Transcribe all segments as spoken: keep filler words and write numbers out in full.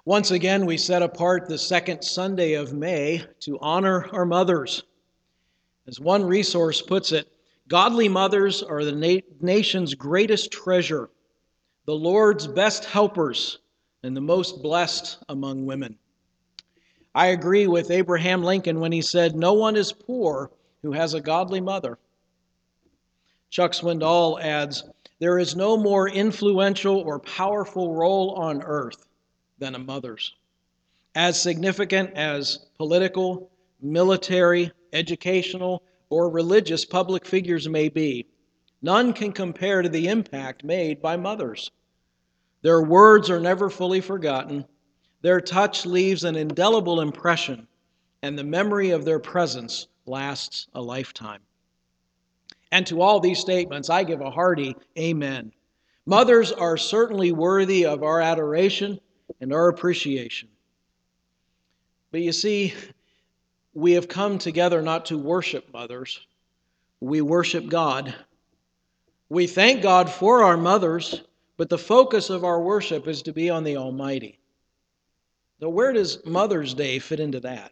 Once again, we set apart the second Sunday of May to honor our mothers. As one resource puts it, godly mothers are the na- nation's greatest treasure, the Lord's best helpers, and the most blessed among women. I agree with Abraham Lincoln when he said, "No one is poor who has a godly mother." Chuck Swindoll adds, "There is no more influential or powerful role on earth than a mother's. As significant as political, military, educational, or religious public figures may be, none can compare to the impact made by mothers. Their words are never fully forgotten. Their touch leaves an indelible impression, and the memory of their presence lasts a lifetime." And to all these statements, I give a hearty amen. Mothers are certainly worthy of our adoration and our appreciation. But you see, we have come together not to worship mothers. We worship God. We thank God for our mothers, but the focus of our worship is to be on the Almighty. Now, where does Mother's Day fit into that?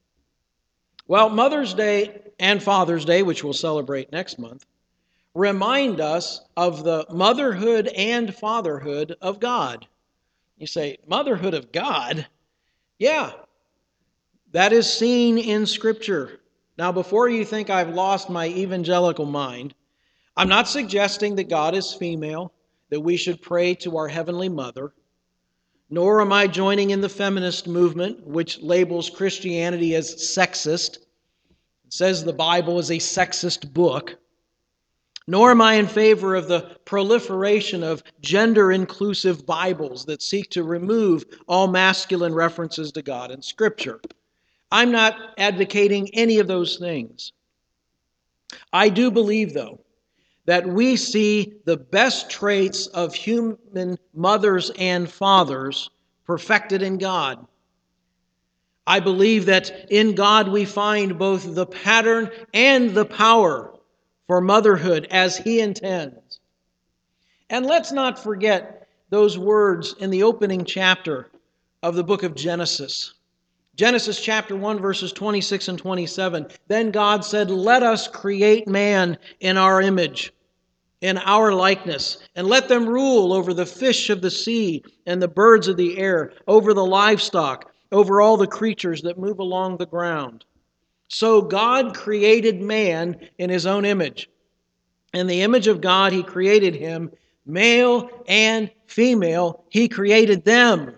Well, Mother's Day and Father's Day, which we'll celebrate next month, remind us of the motherhood and fatherhood of God. You say, motherhood of God? Yeah, that is seen in Scripture. Now, before you think I've lost my evangelical mind, I'm not suggesting that God is female, that we should pray to our Heavenly Mother, nor am I joining in the feminist movement, which labels Christianity as sexist. It says the Bible is a sexist book. Nor am I in favor of the proliferation of gender-inclusive Bibles that seek to remove all masculine references to God in Scripture. I'm not advocating any of those things. I do believe, though, that we see the best traits of human mothers and fathers perfected in God. I believe that in God we find both the pattern and the power for motherhood as He intends. And let's not forget those words in the opening chapter of the book of Genesis. Genesis chapter one, verses twenty-six and twenty-seven. Then God said, "Let us create man in our image, in our likeness, and let them rule over the fish of the sea and the birds of the air, over the livestock, over all the creatures that move along the ground." So God created man in His own image. In the image of God He created him, male and female, He created them.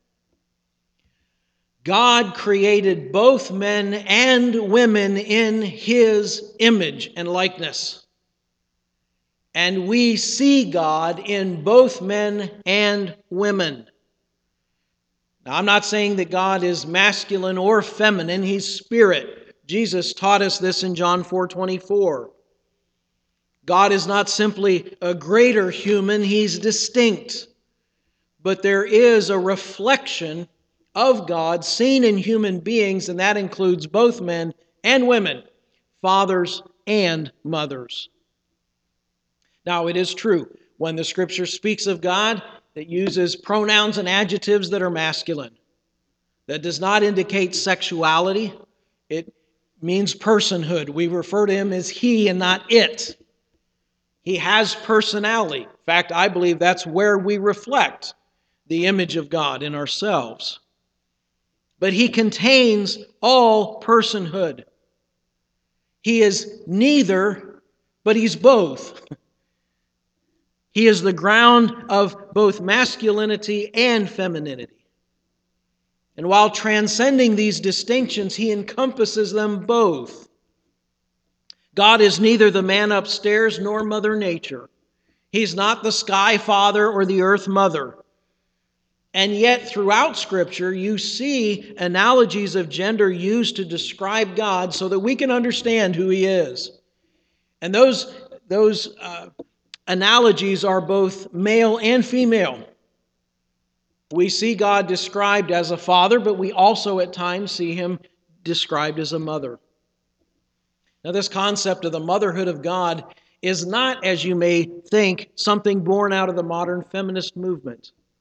God created both men and women in His image and likeness. And we see God in both men and women. Now, I'm not saying that God is masculine or feminine. He's spirit. Jesus taught us this in John four twenty-four. God is not simply a greater human. He's distinct. But there is a reflection of God seen in human beings, and that includes both men and women, fathers and mothers. Now, it is true, when the Scripture speaks of God, it uses pronouns and adjectives that are masculine. That does not indicate sexuality. It means personhood. We refer to Him as He and not it. He has personality. In fact, I believe that's where we reflect the image of God in ourselves. But He contains all personhood. He is neither, but He's both. He is the ground of both masculinity and femininity. And while transcending these distinctions, He encompasses them both. God is neither the man upstairs nor Mother Nature. He's not the sky father or the earth mother. And yet, throughout Scripture, you see analogies of gender used to describe God so that we can understand who He is. And those, those uh, analogies are both male and female. We see God described as a father, but we also at times see Him described as a mother. Now, this concept of the motherhood of God is not, as you may think, something born out of the modern feminist movement.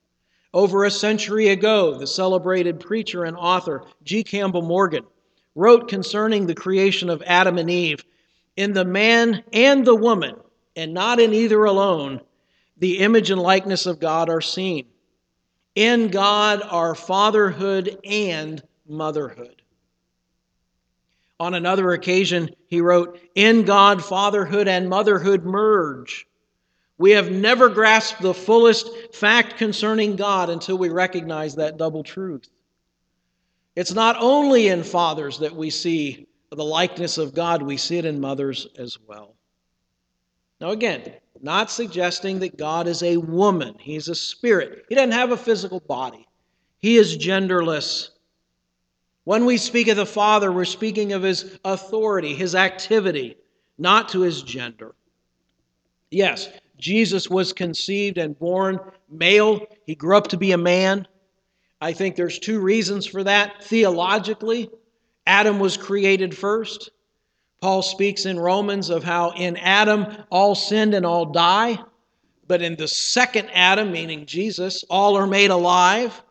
Over a century ago, the celebrated preacher and author G. Campbell Morgan wrote concerning the creation of Adam and Eve, "In the man and the woman, and not in either alone, the image and likeness of God are seen. In God are fatherhood and motherhood." On another occasion, he wrote, "In God, fatherhood and motherhood merge. We have never grasped the fullest fact concerning God until we recognize that double truth. It's not only in fathers that we see the likeness of God, we see it in mothers as well." Now again, not suggesting that God is a woman. He's a spirit. He doesn't have a physical body. He is genderless. When we speak of the Father, we're speaking of His authority, His activity, not to His gender. Yes, Jesus was conceived and born male. He grew up to be a man. I think there's two reasons for that. Theologically, Adam was created first. Paul speaks in Romans of how in Adam all sinned and all die, but in the second Adam, meaning Jesus, all are made alive.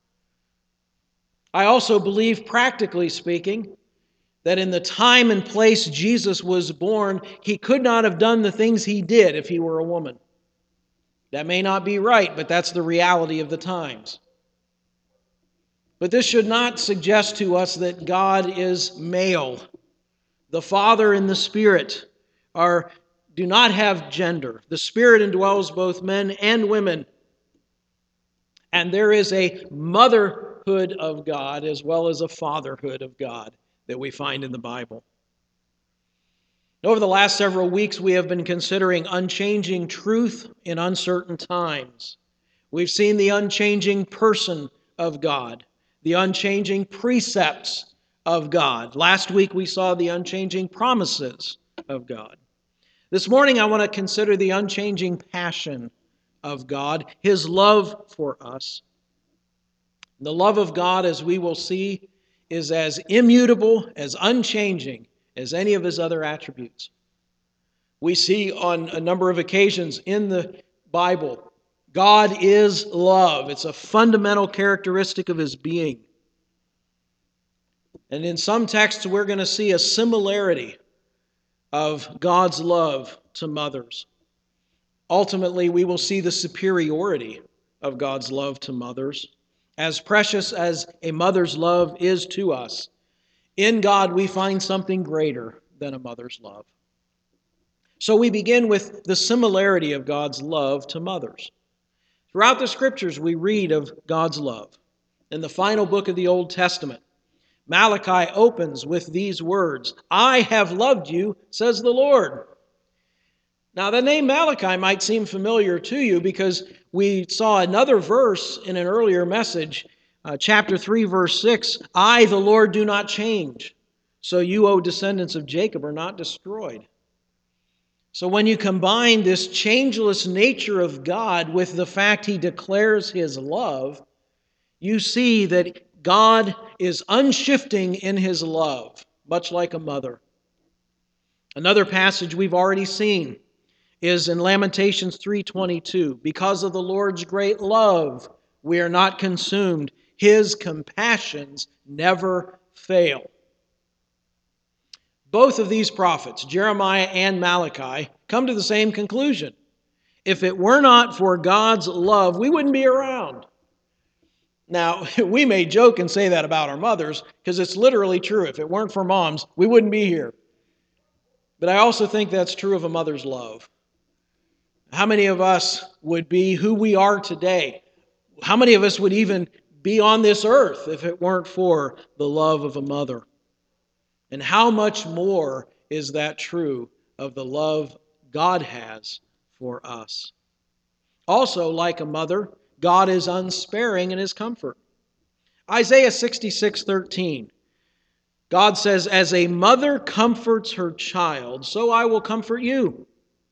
I also believe, practically speaking, that in the time and place Jesus was born, He could not have done the things He did if He were a woman. That may not be right, but that's the reality of the times. But this should not suggest to us that God is male. The Father and the Spirit are, do not have gender. The Spirit indwells both men and women. And there is a motherhood of God as well as a fatherhood of God that we find in the Bible. Over the last several weeks, we have been considering unchanging truth in uncertain times. We've seen the unchanging person of God, the unchanging precepts of God. Last week, we saw the unchanging promises of God. This morning, I want to consider the unchanging passion of God, His love for us. The love of God, as we will see, is as immutable, as unchanging as any of His other attributes. We see on a number of occasions in the Bible, God is love. It's a fundamental characteristic of His being. And in some texts, we're going to see a similarity of God's love to mothers. Ultimately, we will see the superiority of God's love to mothers. As precious as a mother's love is to us, in God we find something greater than a mother's love. So we begin with the similarity of God's love to mothers. Throughout the Scriptures, we read of God's love. In the final book of the Old Testament, Malachi opens with these words, "I have loved you, says the Lord." Now, the name Malachi might seem familiar to you because we saw another verse in an earlier message, uh, chapter three, verse six, "I, the Lord, do not change, so you, O descendants of Jacob, are not destroyed." So when you combine this changeless nature of God with the fact He declares His love, you see that God is unshifting in His love, much like a mother. Another passage we've already seen is in Lamentations three twenty-two. "Because of the Lord's great love, we are not consumed. His compassions never fail." Both of these prophets, Jeremiah and Malachi, come to the same conclusion. If it were not for God's love, we wouldn't be around. Now, we may joke and say that about our mothers, because it's literally true. If it weren't for moms, we wouldn't be here. But I also think that's true of a mother's love. How many of us would be who we are today? How many of us would even be on this earth if it weren't for the love of a mother? And how much more is that true of the love God has for us? Also, like a mother, God is unsparing in His comfort. Isaiah sixty-six thirteen. God says, "As a mother comforts her child, so I will comfort you."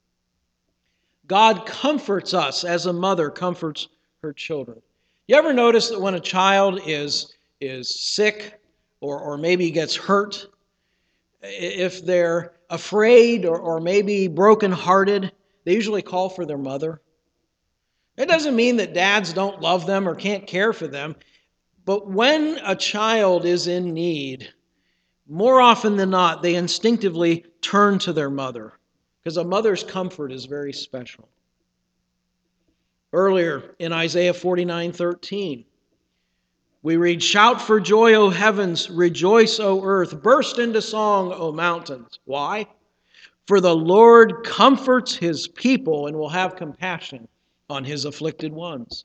God comforts us as a mother comforts her children. You ever notice that when a child is, is sick or, or maybe gets hurt, if they're afraid or, or maybe brokenhearted, they usually call for their mother? It doesn't mean that dads don't love them or can't care for them, but when a child is in need, more often than not, they instinctively turn to their mother because a mother's comfort is very special. Earlier in Isaiah forty-nine thirteen, we read, "Shout for joy, O heavens, rejoice, O earth, burst into song, O mountains." Why? For the Lord comforts his people and will have compassion on his afflicted ones.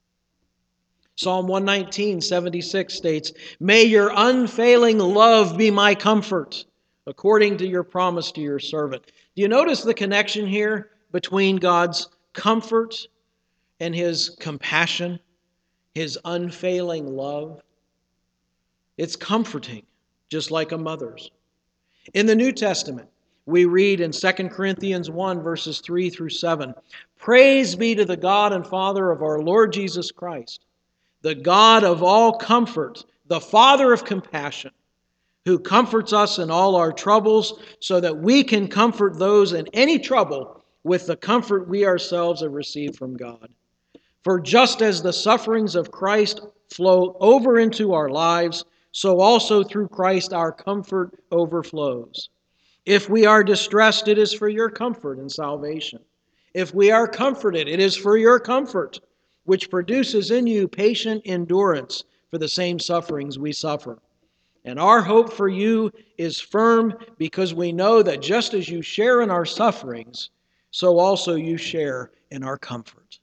Psalm one nineteen seventy-six states, "May your unfailing love be my comfort, according to your promise to your servant." Do you notice the connection here between God's comfort and his compassion, his unfailing love? It's comforting, just like a mother's. In the New Testament, we read in Second Corinthians one, verses three through seven, "Praise be to the God and Father of our Lord Jesus Christ, the God of all comfort, the Father of compassion, who comforts us in all our troubles, so that we can comfort those in any trouble with the comfort we ourselves have received from God. For just as the sufferings of Christ flow over into our lives, so also through Christ our comfort overflows. If we are distressed, it is for your comfort and salvation. If we are comforted, it is for your comfort, which produces in you patient endurance for the same sufferings we suffer. And our hope for you is firm, because we know that just as you share in our sufferings, so also you share in our comfort."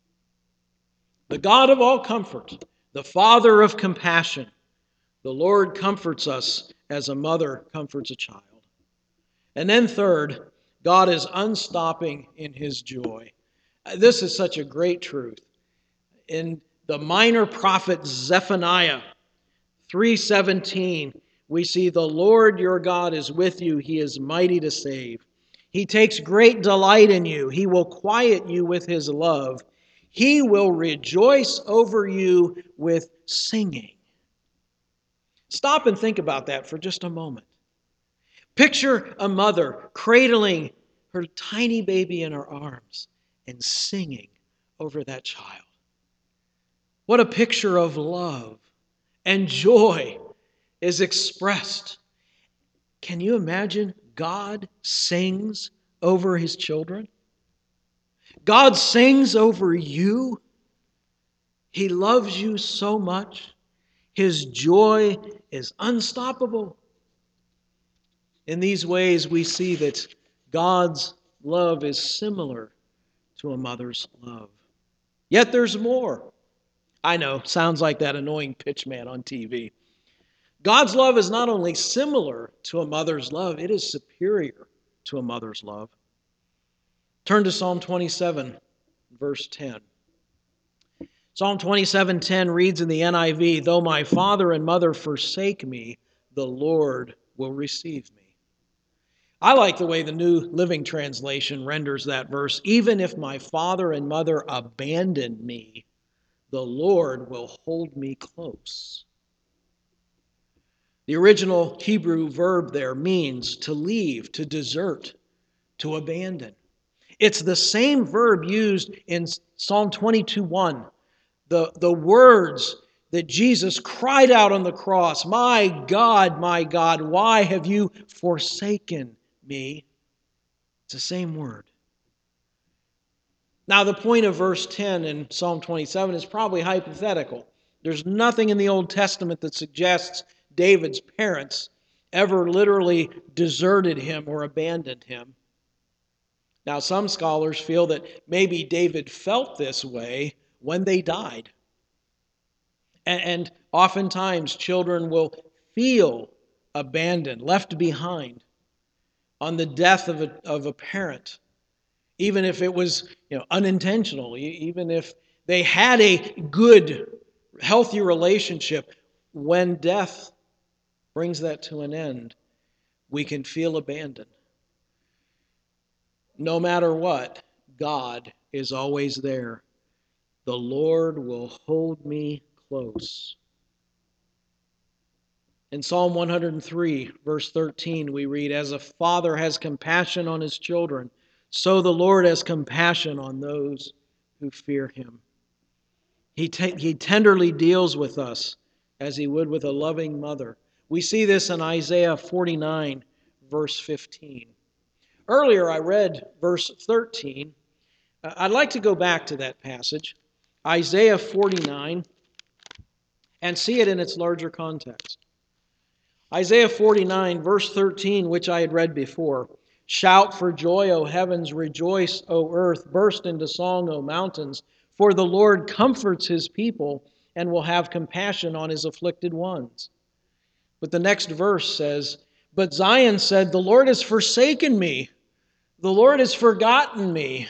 The God of all comfort, the Father of compassion, the Lord comforts us as a mother comforts a child. And then third, God is unstopping in his joy. This is such a great truth. In the minor prophet Zephaniah three seventeen, we see, "The Lord your God is with you. He is mighty to save. He takes great delight in you. He will quiet you with his love. He will rejoice over you with singing." Stop and think about that for just a moment. Picture a mother cradling her tiny baby in her arms and singing over that child. What a picture of love and joy is expressed. Can you imagine God sings over his children? God sings over you. He loves you so much. His joy is unstoppable. In these ways, we see that God's love is similar to a mother's love. Yet there's more. I know, sounds like that annoying pitchman on T V. God's love is not only similar to a mother's love, it is superior to a mother's love. Turn to Psalm twenty-seven, verse ten. Psalm twenty-seven ten reads in the N I V, "Though my father and mother forsake me, the Lord will receive me." I like the way the New Living Translation renders that verse. "Even if my father and mother abandon me, the Lord will hold me close." The original Hebrew verb there means to leave, to desert, to abandon. It's the same verb used in Psalm twenty-two one. The, the words that Jesus cried out on the cross, "My God, my God, why have you forsaken me?" It's the same word. Now, the point of verse ten in Psalm twenty-seven is probably hypothetical. There's nothing in the Old Testament that suggests David's parents ever literally deserted him or abandoned him. Now, some scholars feel that maybe David felt this way when they died. And, and oftentimes, children will feel abandoned, left behind on the death of a, of a parent, even if it was, you know, unintentional, even if they had a good, healthy relationship. When death brings that to an end, we can feel abandoned. No matter what, God is always there. "The Lord will hold me close." In Psalm one hundred three, verse thirteen, we read, "As a father has compassion on his children, so the Lord has compassion on those who fear him. He, te- he tenderly deals with us as he would with a loving mother. We see this in Isaiah forty-nine, verse fifteen. Earlier I read verse thirteen. I'd like to go back to that passage, Isaiah forty-nine, and see it in its larger context. Isaiah forty-nine, verse thirteen, which I had read before. Shout for joy, O heavens, rejoice, O earth, burst into song, O mountains, for the Lord comforts his people and will have compassion on his afflicted ones. But the next verse says, But Zion said, The Lord has forsaken me, the Lord has forgotten me.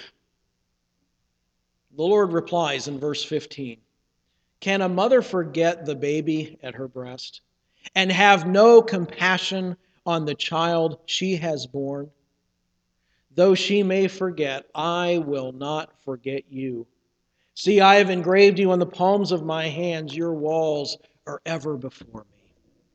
The Lord replies in verse fifteen, Can a mother forget the baby at her breast and have no compassion on the child she has borne? Though she may forget, I will not forget you. See, I have engraved you on the palms of my hands. Your walls are ever before me.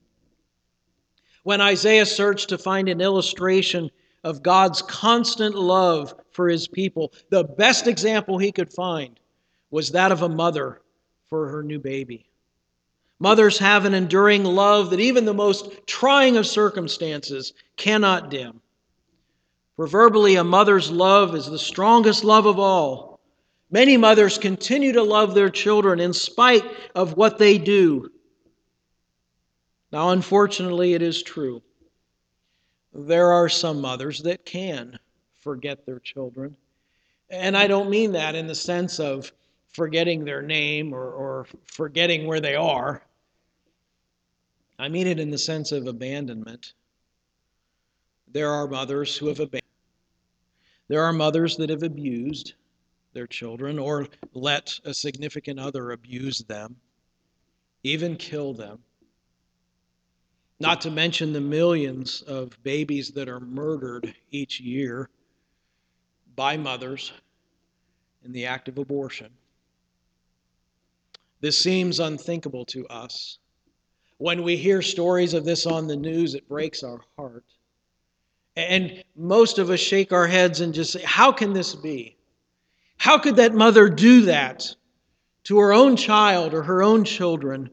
When Isaiah searched to find an illustration of God's constant love for his people, the best example he could find was that of a mother for her new baby. Mothers have an enduring love that even the most trying of circumstances cannot dim. Proverbially, a mother's love is the strongest love of all. Many mothers continue to love their children in spite of what they do. Now, unfortunately, it is true. There are some mothers that can forget their children. And I don't mean that in the sense of forgetting their name or, or forgetting where they are. I mean it in the sense of abandonment. There are mothers who have abandoned. There are mothers that have abused their children or let a significant other abuse them, even kill them. Not to mention the millions of babies that are murdered each year by mothers in the act of abortion. This seems unthinkable to us. When we hear stories of this on the news, it breaks our heart. And most of us shake our heads and just say, how can this be? How could that mother do that to her own child or her own children?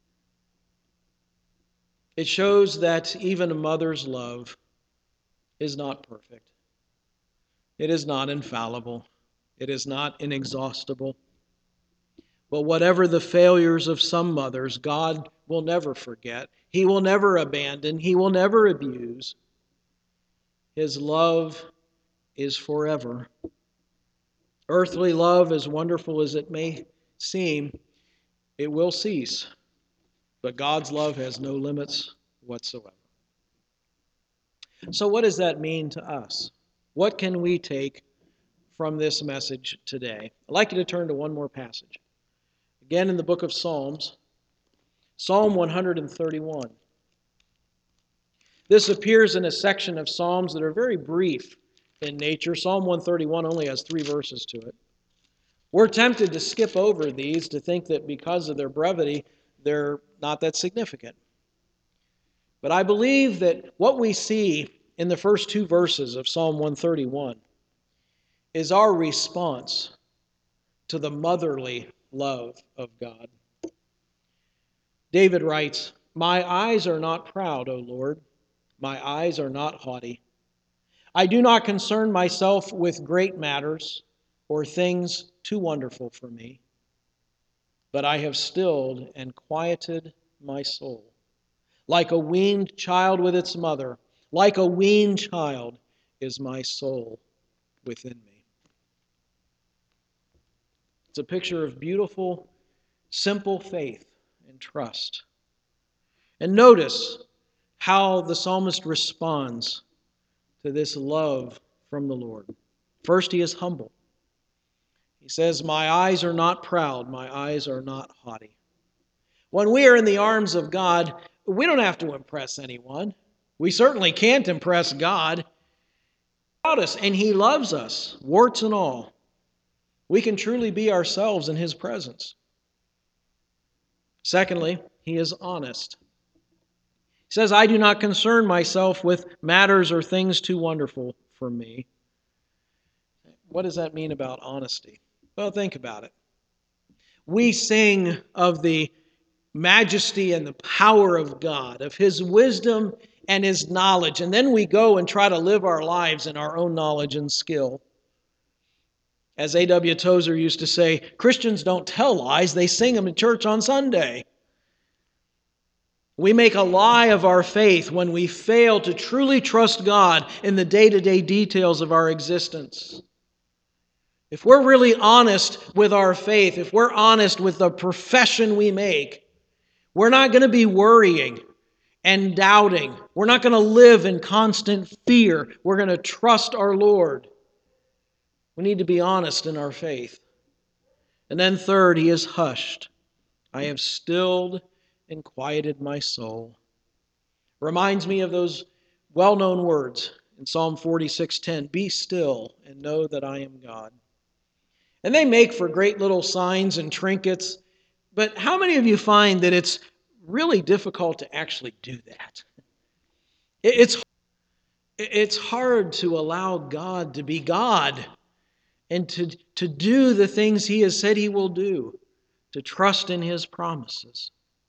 It shows that even a mother's love is not perfect. It is not infallible. It is not inexhaustible. But whatever the failures of some mothers, God will never forget. He will never abandon. He will never abuse. His love is forever. Earthly love, as wonderful as it may seem, it will cease. But God's love has no limits whatsoever. So what does that mean to us? What can we take from this message today? I'd like you to turn to one more passage. Again, in the book of Psalms, Psalm one thirty-one. This appears in a section of Psalms that are very brief in nature. Psalm one thirty-one only has three verses to it. We're tempted to skip over these, to think that because of their brevity, they're not that significant. But I believe that what we see in the first two verses of Psalm one thirty-one is our response to the motherly love of God. David writes, My eyes are not proud, O Lord. My eyes are not haughty. I do not concern myself with great matters or things too wonderful for me, but I have stilled and quieted my soul. Like a weaned child with its mother, like a weaned child is my soul within me. It's a picture of beautiful, simple faith and trust. And notice how the psalmist responds to this love from the Lord. First, he is humble. He says, My eyes are not proud, my eyes are not haughty. When we are in the arms of God, we don't have to impress anyone. We certainly can't impress God. About us, and he loves us, warts and all. We can truly be ourselves in his presence. Secondly, he is honest. He says, I do not concern myself with matters or things too wonderful for me. What does that mean about honesty? Well, think about it. We sing of the majesty and the power of God, of His wisdom and His knowledge, and then we go and try to live our lives in our own knowledge and skill. As A W Tozer used to say, Christians don't tell lies, they sing them in church on Sunday. We make a lie of our faith when we fail to truly trust God in the day-to-day details of our existence. If we're really honest with our faith, if we're honest with the profession we make, we're not going to be worrying and doubting. We're not going to live in constant fear. We're going to trust our Lord. We need to be honest in our faith. And then third, He is hushed. I have stilled and quieted my soul. Reminds me of those well-known words in Psalm forty-six ten, be still and know that I am God. And they make for great little signs and trinkets, but how many of you find that it's really difficult to actually do that? It's, it's hard to allow God to be God and to, to do the things He has said He will do, to trust in His promises.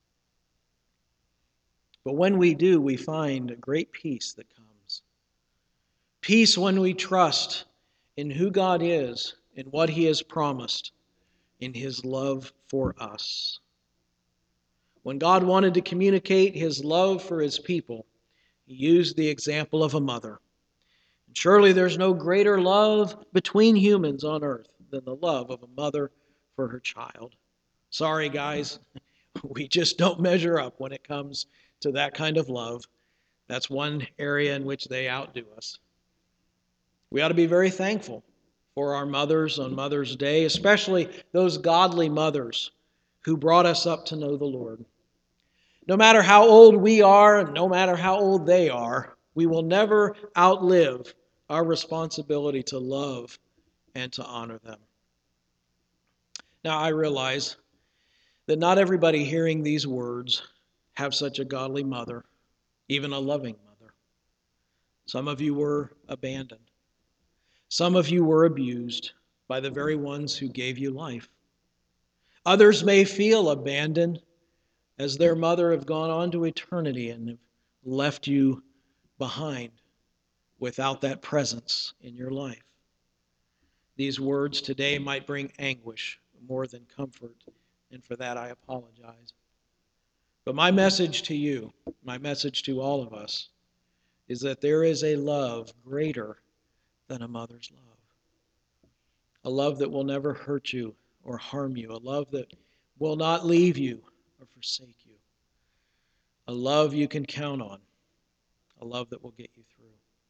But when we do, we find a great peace that comes. Peace when we trust in who God is, in what He has promised, in His love for us. When God wanted to communicate His love for His people, He used the example of a mother. And surely there's no greater love between humans on earth than the love of a mother for her child. Sorry, guys, we just don't measure up when it comes to that kind of love. That's one area in which they outdo us. We ought to be very thankful for our mothers on Mother's Day, especially those godly mothers who brought us up to know the Lord. No matter how old we are, and no matter how old they are, we will never outlive our responsibility to love and to honor them. Now, I realize that not everybody hearing these words have such a godly mother, even a loving mother. Some of you were abandoned. Some of you were abused by the very ones who gave you life. Others may feel abandoned as their mother have gone on to eternity and have left you behind without that presence in your life. These words today might bring anguish more than comfort, and for that I apologize. But my message to you, my message to all of us, is that there is a love greater than a mother's love. A love that will never hurt you or harm you. A love that will not leave you or forsake you. A love you can count on. A love that will get you through.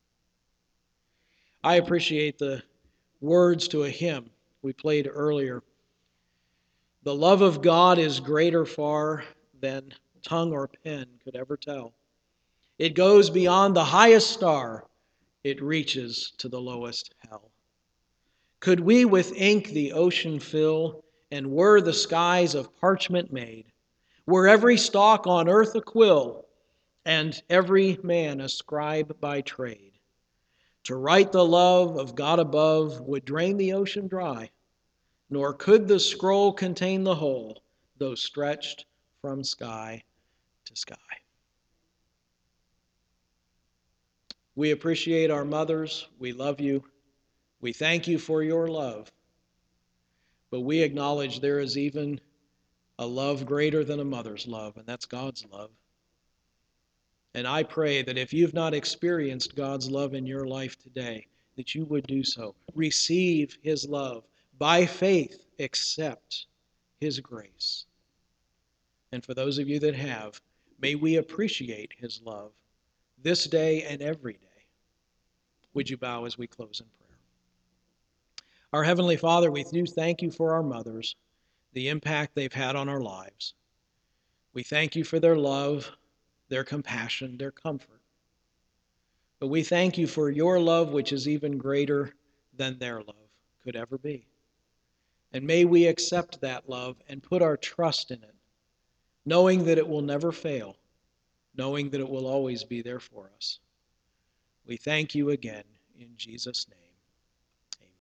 I appreciate the words to a hymn we played earlier. The love of God is greater far than tongue or pen could ever tell. It goes beyond the highest star. It reaches to the lowest hell. Could we with ink the ocean fill, and were the skies of parchment made, were every stalk on earth a quill, and every man a scribe by trade, to write the love of God above would drain the ocean dry, nor could the scroll contain the whole, though stretched from sky to sky. We appreciate our mothers. We love you. We thank you for your love. But we acknowledge there is even a love greater than a mother's love, and that's God's love. And I pray that if you've not experienced God's love in your life today, that you would do so. Receive His love. By faith, accept His grace. And for those of you that have, may we appreciate His love this day and every day. Would you bow as we close in prayer? Our Heavenly Father, we do thank you for our mothers, the impact they've had on our lives. We thank you for their love, their compassion, their comfort. But we thank you for your love, which is even greater than their love could ever be. And may we accept that love and put our trust in it, knowing that it will never fail, knowing that it will always be there for us. We thank you again in Jesus' name.